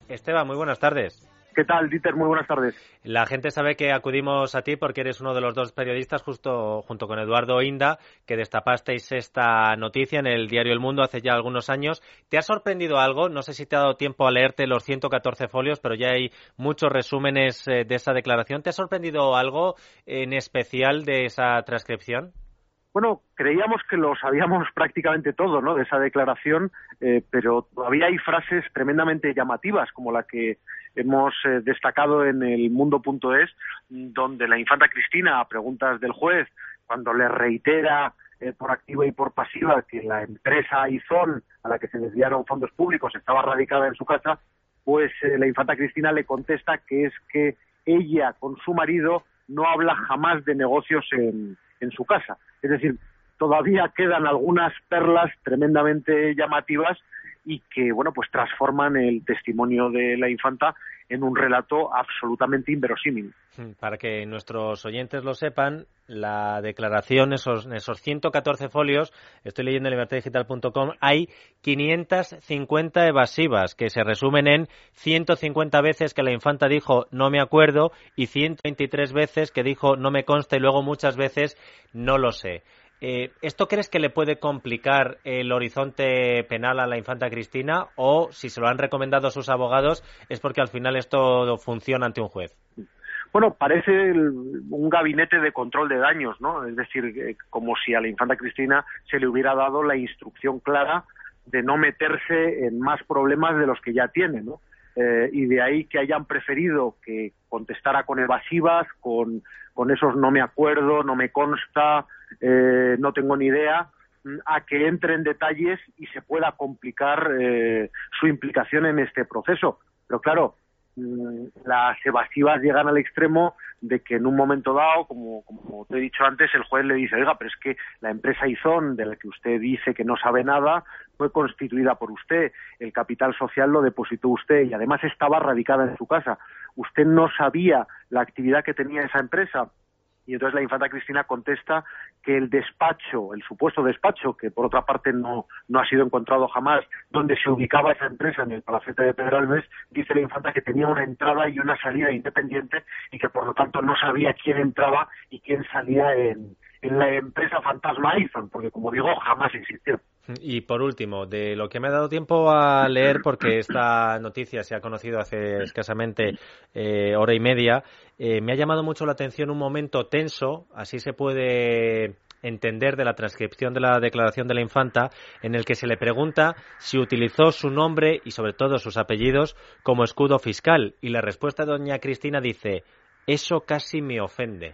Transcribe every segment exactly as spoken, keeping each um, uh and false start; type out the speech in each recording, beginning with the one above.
Esteban, muy buenas tardes. ¿Qué tal, Dieter? Muy buenas tardes. La gente sabe que acudimos a ti porque eres uno de los dos periodistas, justo junto con Eduardo Inda, que destapasteis esta noticia en el diario El Mundo hace ya algunos años. ¿Te ha sorprendido algo? No sé si te ha dado tiempo a leerte los ciento catorce folios, pero ya hay muchos resúmenes eh, de esa declaración. ¿Te ha sorprendido algo en especial de esa transcripción? Bueno, creíamos que lo sabíamos prácticamente todo, ¿no?, de esa declaración, eh, pero todavía hay frases tremendamente llamativas, como la que hemos eh, destacado en el mundo punto es, donde la infanta Cristina, a preguntas del juez, cuando le reitera eh, por activa y por pasiva que la empresa Aizón, a la que se desviaron fondos públicos, estaba radicada en su casa, pues eh, la infanta Cristina le contesta que es que ella con su marido no habla jamás de negocios en, en su casa. Es decir, todavía quedan algunas perlas tremendamente llamativas y que, bueno, pues transforman el testimonio de la infanta en un relato absolutamente inverosímil. Para que nuestros oyentes lo sepan, la declaración, esos, esos ciento catorce folios, estoy leyendo en libertad digital punto com, hay quinientas cincuenta evasivas que se resumen en ciento cincuenta veces que la infanta dijo no me acuerdo y ciento veintitrés veces que dijo no me consta y luego muchas veces no lo sé. Eh, ¿Esto crees que le puede complicar el horizonte penal a la infanta Cristina o, si se lo han recomendado sus abogados, es porque al final esto funciona ante un juez? Bueno, parece el, un gabinete de control de daños, ¿no? Es decir, eh, como si a la infanta Cristina se le hubiera dado la instrucción clara de no meterse en más problemas de los que ya tiene, ¿no? Eh, y de ahí que hayan preferido que contestara con evasivas, con, con esos no me acuerdo, no me consta, eh, no tengo ni idea, a que entre en detalles y se pueda complicar eh, su implicación en este proceso. Pero claro, las evasivas llegan al extremo de que en un momento dado, como, como te he dicho antes, el juez le dice, oiga, pero es que la empresa Aizón, de la que usted dice que no sabe nada, fue constituida por usted, el capital social lo depositó usted y además estaba radicada en su casa. Usted no sabía la actividad que tenía esa empresa. Y entonces la infanta Cristina contesta que el despacho, el supuesto despacho, que por otra parte no, no ha sido encontrado jamás, donde se ubicaba esa empresa, en el palacete de Pedralbes, dice la infanta que tenía una entrada y una salida independiente y que por lo tanto no sabía quién entraba y quién salía en, en la empresa fantasma Aizón, porque como digo, jamás existió. Y por último, de lo que me ha dado tiempo a leer, porque esta noticia se ha conocido hace escasamente eh, hora y media, eh, me ha llamado mucho la atención un momento tenso, así se puede entender de la transcripción de la declaración de la infanta, en el que se le pregunta si utilizó su nombre y sobre todo sus apellidos como escudo fiscal, y la respuesta de doña Cristina dice, eso casi me ofende.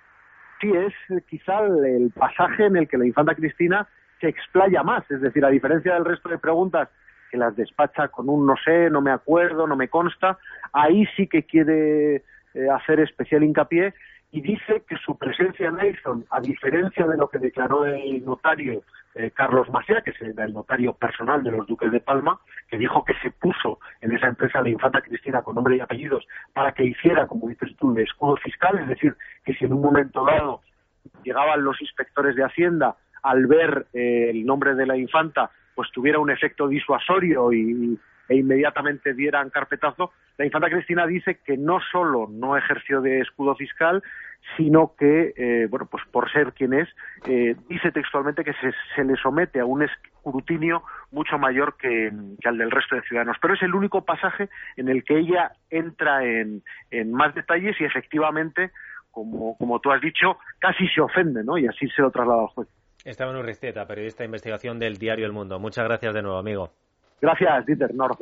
Sí, es quizá el pasaje en el que la infanta Cristina se explaya más, es decir, a diferencia del resto de preguntas que las despacha con un no sé, no me acuerdo, no me consta, ahí sí que quiere eh, hacer especial hincapié y dice que su presencia en Aizón, a diferencia de lo que declaró el notario eh, Carlos Maciá, que es el, el notario personal de los duques de Palma, que dijo que se puso en esa empresa la infanta Cristina con nombre y apellidos para que hiciera, como dices tú, de escudo fiscal, es decir, que si en un momento dado llegaban los inspectores de Hacienda al ver eh, el nombre de la infanta, pues tuviera un efecto disuasorio y, e inmediatamente dieran carpetazo, la infanta Cristina dice que no solo no ejerció de escudo fiscal, sino que, eh, bueno, pues por ser quien es, eh, dice textualmente que se, se le somete a un escrutinio mucho mayor que, que al del resto de ciudadanos. Pero es el único pasaje en el que ella entra en, en más detalles y efectivamente, como, como tú has dicho, casi se ofende, ¿no? Y así se lo traslada al juez. Esteban Urriztieta, periodista de investigación del diario El Mundo. Muchas gracias de nuevo, amigo. Gracias, Dieter. Un abrazo.